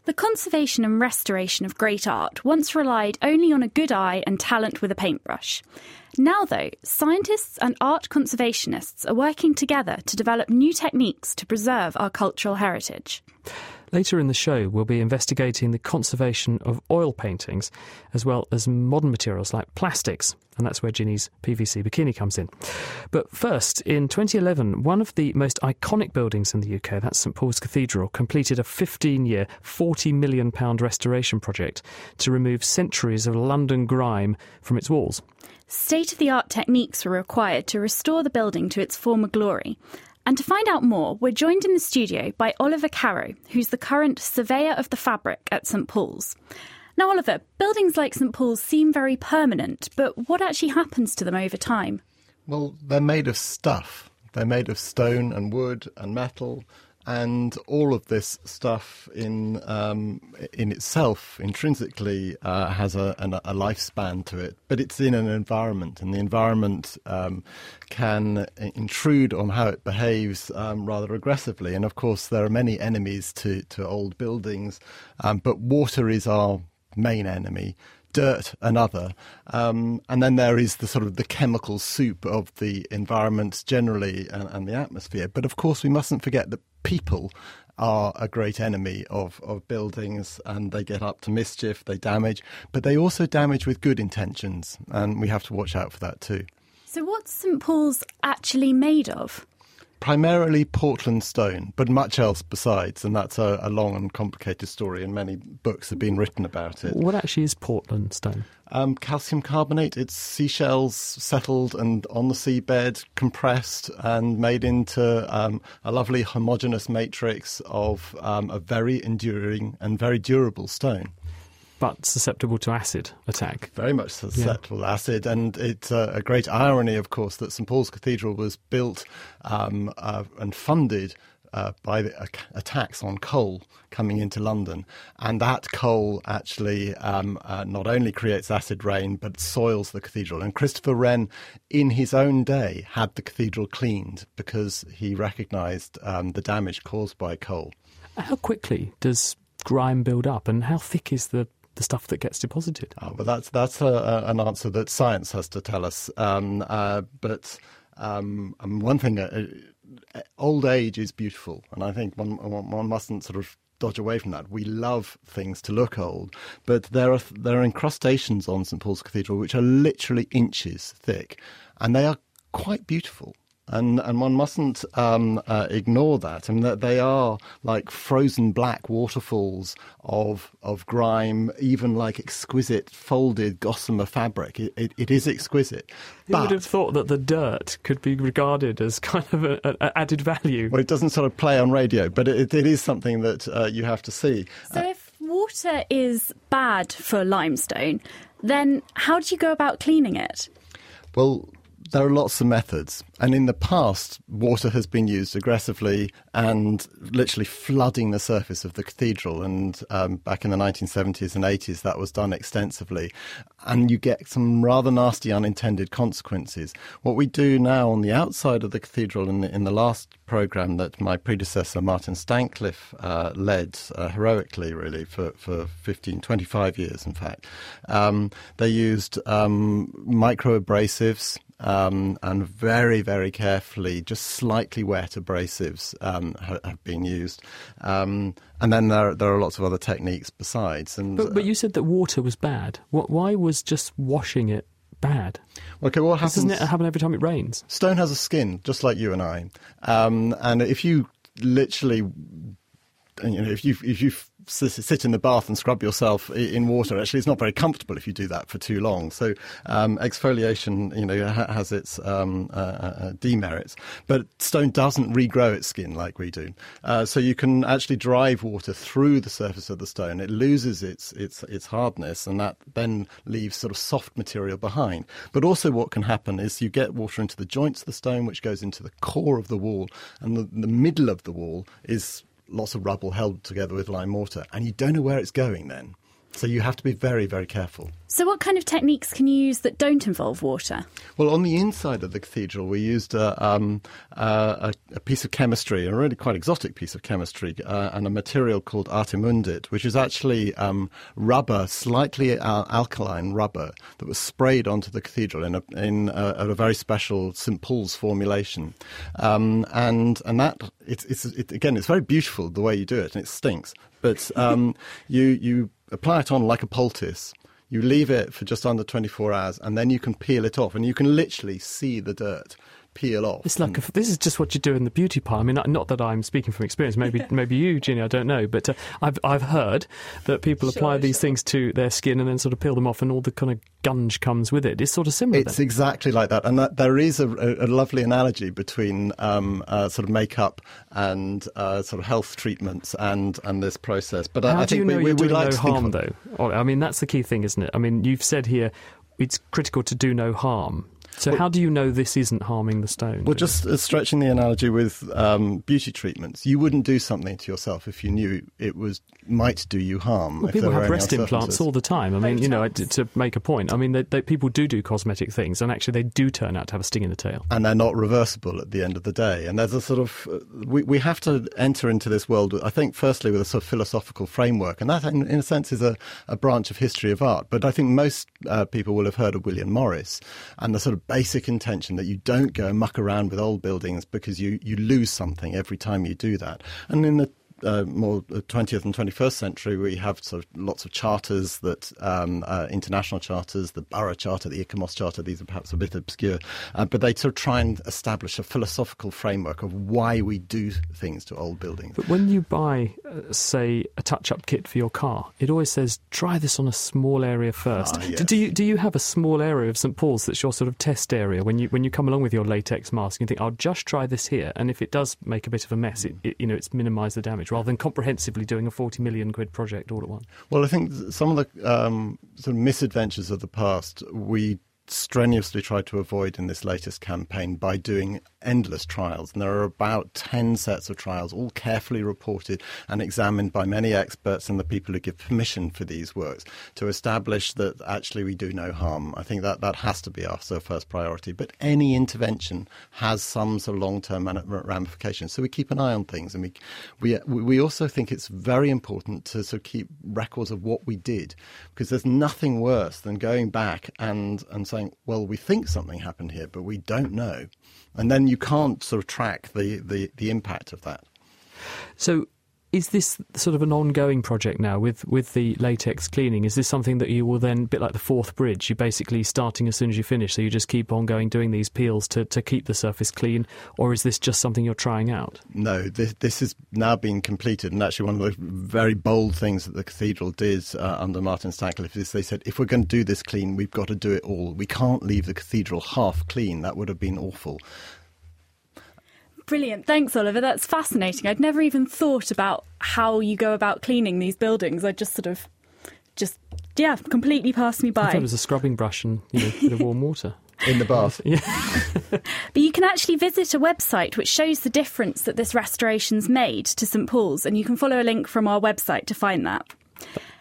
The conservation and restoration of great art once relied only on a good eye and talent with a paintbrush. Now, though, scientists and art conservationists are working together to develop new techniques to preserve our cultural heritage. Later in the show, we'll be investigating the conservation of oil paintings, as well as modern materials like plastics, and that's where Ginny's PVC bikini comes in. But first, in 2011, one of the most iconic buildings in the UK, that's St Paul's Cathedral, completed a 15-year, £40 million restoration project to remove centuries of London grime from its walls. State-of-the-art techniques were required to restore the building to its former glory. And to find out more, we're joined in the studio by Oliver Carrow, who's the current Surveyor of the Fabric at St Paul's. Now, Oliver, buildings like St Paul's seem very permanent, but what actually happens to them over time? Well, they're made of stuff. They're made of stone and wood and metal, and all of this stuff in itself, intrinsically, has a lifespan to it. But it's in an environment, and the environment can intrude on how it behaves rather aggressively. And, of course, there are many enemies to old buildings, but water is our main enemy. Dirt, another, and then there is the sort of the chemical soup of the environment generally and the atmosphere. But of course, we mustn't forget that people are a great enemy of buildings, and they get up to mischief, they damage, but they also damage with good intentions, and we have to watch out for that too. So what's St Paul's actually made of? Primarily Portland stone, but much else besides, and that's a long and complicated story, and many books have been written about it. What actually is Portland stone? Calcium carbonate. It's seashells settled and on the seabed, compressed and made into a lovely homogeneous matrix of a very enduring and very durable stone. But susceptible to acid attack. Very much susceptible to acid, and it's a great irony, of course, that St Paul's Cathedral was built and funded by a tax on coal coming into London. And that coal actually not only creates acid rain, but soils the cathedral. And Christopher Wren, in his own day, had the cathedral cleaned because he recognised the damage caused by coal. How quickly does grime build up, and how thick is the stuff that gets deposited? Oh, well, that's an answer that science has to tell us. But one thing, old age is beautiful, and I think one mustn't sort of dodge away from that. We love things to look old, but there are incrustations on St Paul's Cathedral which are literally inches thick, and they are quite beautiful. And one mustn't ignore that. I mean, they are like frozen black waterfalls of grime, even like exquisite folded gossamer fabric. It is exquisite. You would have thought that the dirt could be regarded as kind of an added value. Well, it doesn't sort of play on radio, but it is something that you have to see. So if water is bad for limestone, then how do you go about cleaning it? Well, there are lots of methods, and in the past, water has been used aggressively and literally flooding the surface of the cathedral, and back in the 1970s and 80s that was done extensively, and you get some rather nasty unintended consequences. What we do now on the outside of the cathedral, in the last programme that my predecessor Martin Stancliffe led heroically really for 25 years in fact, they used micro-abrasives, and very, very carefully, just slightly wet abrasives have been used. And then there are lots of other techniques besides. But you said that water was bad. Why was just washing it bad? Okay, what happens? Doesn't it happen every time it rains? Stone has a skin, just like you and I. And if you literally, if you sit in the bath and scrub yourself in water, actually it's not very comfortable if you do that for too long. So exfoliation, has its demerits. But stone doesn't regrow its skin like we do. So you can actually drive water through the surface of the stone. It loses its hardness, and that then leaves sort of soft material behind. But also what can happen is you get water into the joints of the stone, which goes into the core of the wall, and the middle of the wall is lots of rubble held together with lime mortar, and you don't know where it's going then. So you have to be very, very careful. So what kind of techniques can you use that don't involve water? Well, on the inside of the cathedral, we used a piece of chemistry, a really quite exotic piece of chemistry, and a material called artemundit, which is actually rubber, slightly alkaline rubber, that was sprayed onto the cathedral in a very special St Paul's formulation. And that, again, it's very beautiful the way you do it, and it stinks. But you apply it on like a poultice. You leave it for just under 24 hours, and then you can peel it off, and you can literally see the dirt peel off. It's like this is just what you do in the beauty parlour. I mean, not that I'm speaking from experience. Maybe you, Ginny, I don't know, but I've heard that people apply these things to their skin and then sort of peel them off, and all the kind of gunge comes with it. It's sort of similar. It's exactly like that, and there is a lovely analogy between sort of makeup and sort of health treatments and this process. But how I do think you know you're doing like no harm, though? I mean, that's the key thing, isn't it? I mean, you've said here it's critical to do no harm. So how do you know this isn't harming the stone? Well, just stretching the analogy with beauty treatments, you wouldn't do something to yourself if you knew it might do you harm. Well, people have breast implants all the time. I mean, to make a point, I mean, people do cosmetic things, and actually they do turn out to have a sting in the tail. And they're not reversible at the end of the day. And there's a sort of, we have to enter into this world, I think, firstly, with a sort of philosophical framework. And that, in a sense, is a branch of history of art. But I think most people will have heard of William Morris and the sort of basic intention that you don't go and muck around with old buildings because you lose something every time you do that. And in the more 20th and 21st century, we have sort of lots of charters that international charters, the Borough Charter, the ICOMOS Charter. These are perhaps a bit obscure, but they sort of try and establish a philosophical framework of why we do things to old buildings. But when you buy, say, a touch-up kit for your car, it always says try this on a small area first. Yes. Do you have a small area of St Paul's that's your sort of test area when you come along with your latex mask and you think I'll just try this here, and if it does make a bit of a mess, it's minimised the damage, rather than comprehensively doing a 40 million quid project all at once? Well, I think some of the sort of misadventures of the past we strenuously tried to avoid in this latest campaign by doing endless trials. And there are about 10 sets of trials, all carefully reported and examined by many experts and the people who give permission for these works to establish that actually we do no harm. I think that has to be our first priority. But any intervention has some sort of long-term ramifications. So we keep an eye on things. And we also think it's very important to sort of keep records of what we did, because there's nothing worse than going back and saying, well, we think something happened here, but we don't know. And then you can't sort of track the impact of that. So is this sort of an ongoing project now with the latex cleaning? Is this something that you will then, a bit like the Forth Bridge, you're basically starting as soon as you finish, so you just keep on going doing these peels to keep the surface clean? Or is this just something you're trying out? No, this is now being completed, and actually one of the very bold things that the cathedral did under Martin Stancliffe is they said, if we're going to do this clean, we've got to do it all. We can't leave the cathedral half clean. That would have been awful. Brilliant. Thanks, Oliver. That's fascinating. I'd never even thought about how you go about cleaning these buildings. I just completely passed me by. I thought it was a scrubbing brush and a bit of warm water. In the bath. Yeah. But you can actually visit a website which shows the difference that this restoration's made to St Paul's, and you can follow a link from our website to find that.